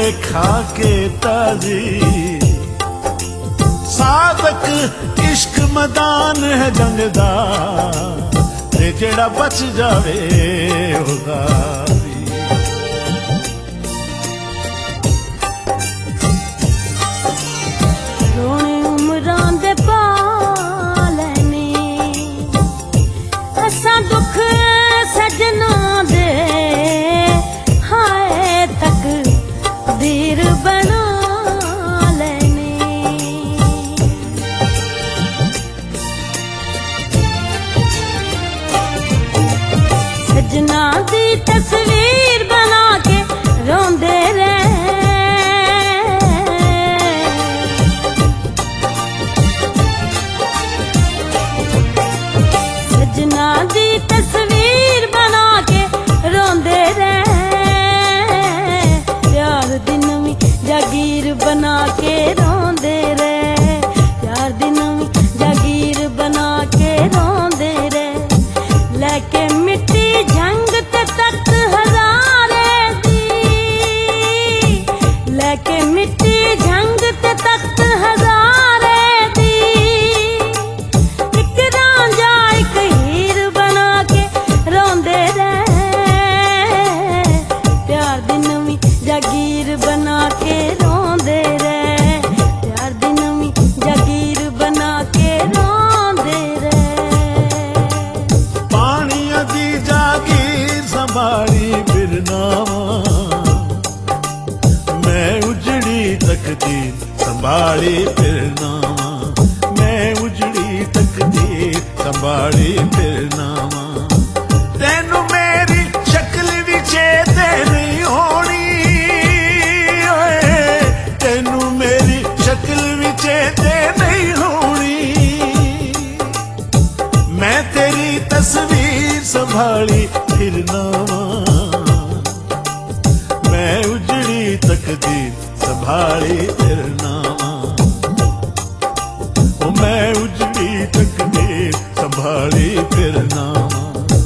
खा के ताजी। सादक इश्क मैदान है जंग दा, ते जेड़ा बच जावे होगा। रोने उमरां दे पा लैने, असां दुख सजना दे हाय तक दीर बना लेने। सजना दी तस्वीर बना के रोंदे रहे, सजना दी तस्वीर बना के रोंदे रहे। प्यार दी नवीं जागीर बना के रोंदे रहे, प्यार दी नवीं जागीर बना के रोंदे रहे। लेके मिट्टी झंग ते तख्त हजारे दी, लेके मिट्टी झंग ते तख्त हजारे दी। एक रांझा एक हीर बना के रोंदे रहे, प्यार दी नवीं जागीर बना के रोंदे रहे, प्यार दी नवीं जागीर बना के रोंदे रहे। पानिया दी जागीर संभाली बिरनावा, मैं उजड़ी तकदीर संभाली बिरनावा, मैं उजड़ी तकदीर संभाली बिरनावा। तेनू मेरी शक्ल भी चेते नहीं होनी, ओए तेनू मेरी शक्ल भी चेते नहीं होनी। मैं तेरी तस्वीर संभाली फिरनावा, मैं उजड़ी तकदीर संभाली फिरनावा, ओ मैं उजड़ी तकदीर संभाली फिरनावा।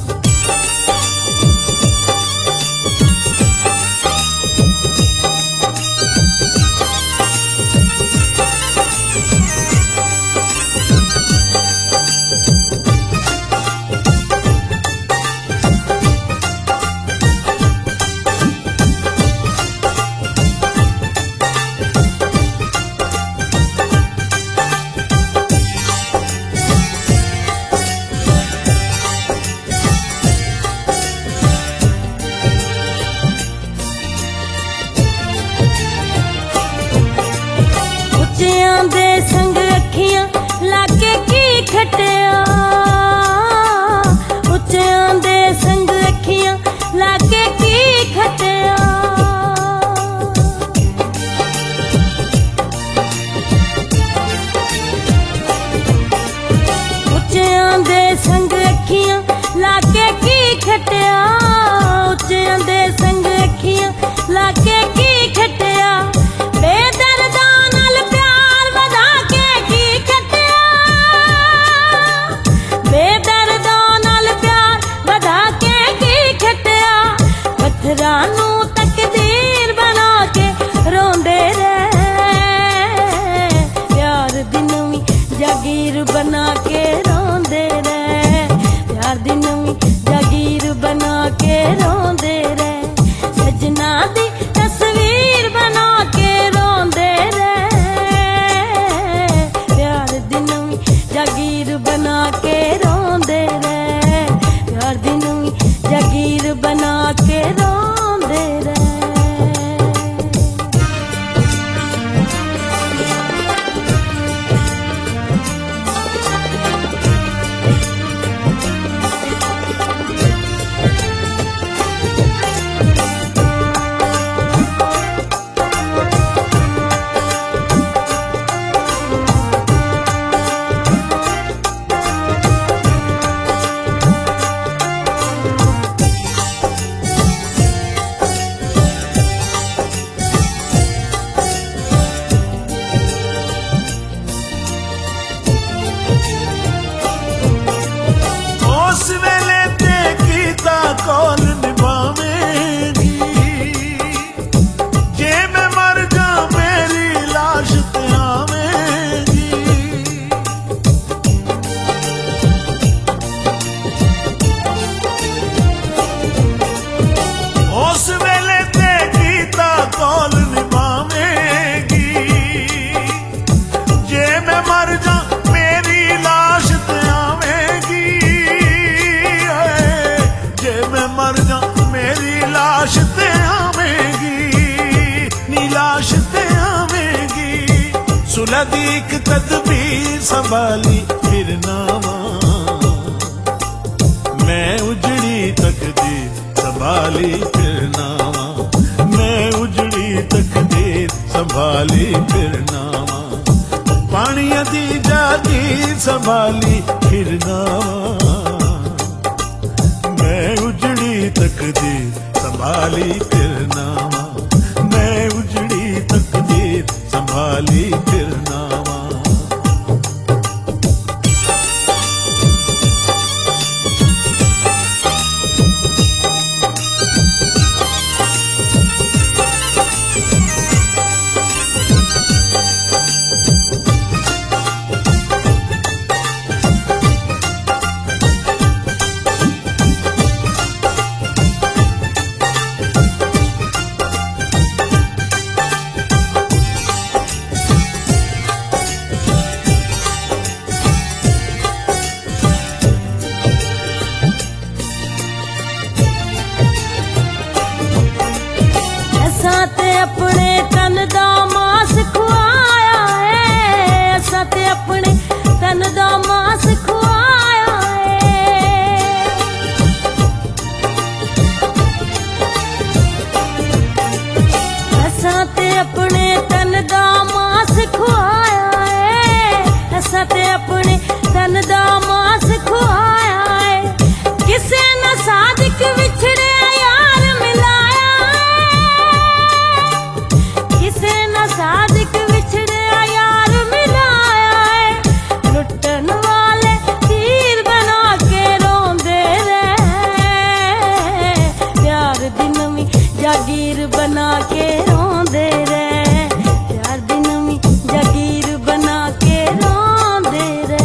उच्चियां दे संग अखियां लागे की खटिया, उच्चियां दे संग अखियां लागे की खटिया। उच्चियां दे संग अखियां लागे की खटिया, उच्चियां दे संग अखियां लागे की खटिया। बेदर्दा नाल प्यार वधा के की खटिया, बेदर्दा नाल प्यार वधा के की खटिया। पत्थरां नू तकदीर बना के रोंदे रहे, प्यार दी नवीं जागीर बना के रोंदे रहे, प्यार दी नवीं जागीर बना के रोंदे रहे। सजना दी तस्वीर बना के रोंदे रहे, प्यार दी नवीं जागीर बना के रोंदे रहे, प्यार दी नवीं जागीर बना के रोंदे दी एक तदबीर संभाली फिर नावा, मैं उजड़ी तकदीर संभाली फिर नावा, मैं उजड़ी तकदीर संभाली फिर नावा, पानिया दी जागीर संभाली फिर नावा, मैं उजड़ी तकदीर संभाली फिर नावा, मैं उजड़ी तकदीर संभाली फिर नावा। अपने तन दा मास खुआया है, असां ते अपने तन दा मास खुआया है, असां ते अपने तन दा मास खुआया है, असां ते अपने तन दा मास खुआया है, किसे न सादिक विछड़े यार मिलाया, सादिक विछड़े यार मिलाया है, लुटन वाले तीर बना के रोंदे रहे, प्यार दी नवीं जागीर बना के रोंदे रहे, प्यार दी नवीं जागीर बना के रोंदे रहे।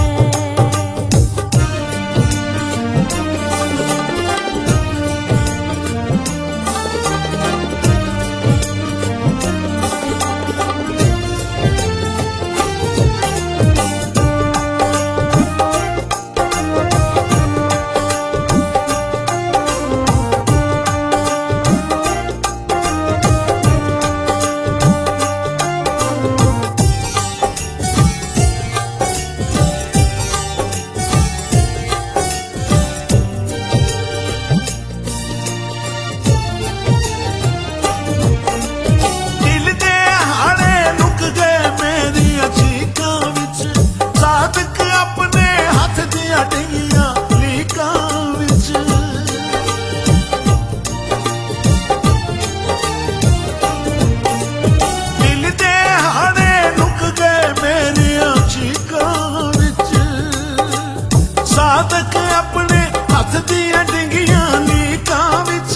सादक अपने हथ दिया डिंगियां लीकां विच,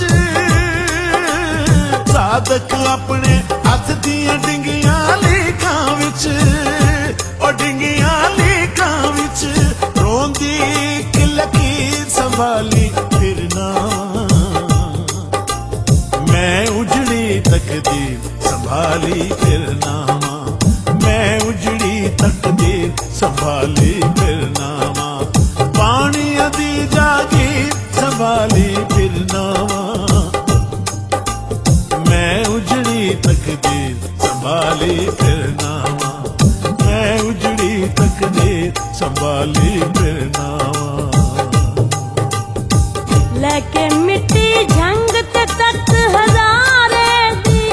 सादक अपने हथ दिया डिंगियां लीकां विच, ओ डिंगियां लीकां विच रोंदी इक लकीर संभाली फिर नावा, मैं उजड़ी तकदीर संभाली फिर नावा, मैं उजड़ी तकदीर संभाली फिर नावा, पानी दी जागीर संभाली फिर नावा, मैं उजड़ी तकदीर संभाली फिर नावा, मैं उजड़ी तकदीर संभाली फिर नावा। लेके मिट्टी झंग ते तख्त हजारे दी,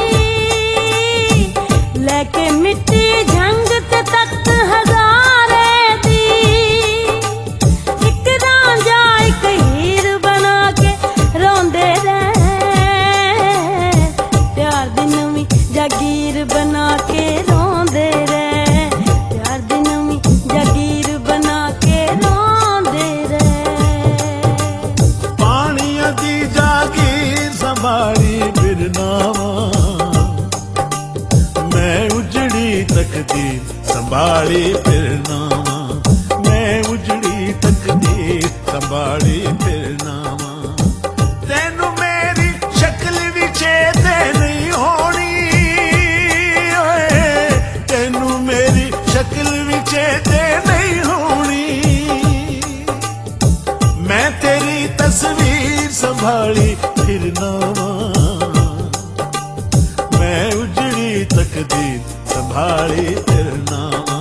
लेके मिट्टी झंग ते तख्त हजारे दी, एक रांझा एक हीर बना के रोंदे रहे, प्यार दी नवीं जागीर बना के रोंदे रहे, प्यार दी नवीं जागीर बना के रोंदे रहे, पानिया दी जागीर संभाली फिर नावा, मैं उजड़ी तकदीर संभाली फिर नावा, मैं उजड़ी तकदीर संभाली फिर नावा, तेनू मेरी शक्ल भी चेते नहीं होनी, तेनू मेरी शक्ल भी चेते नहीं होनी, मैं तेरी तस्वीर संभाली फिर नावा, मैं उजड़ी तकदीर संभाली भाली तेरे नाम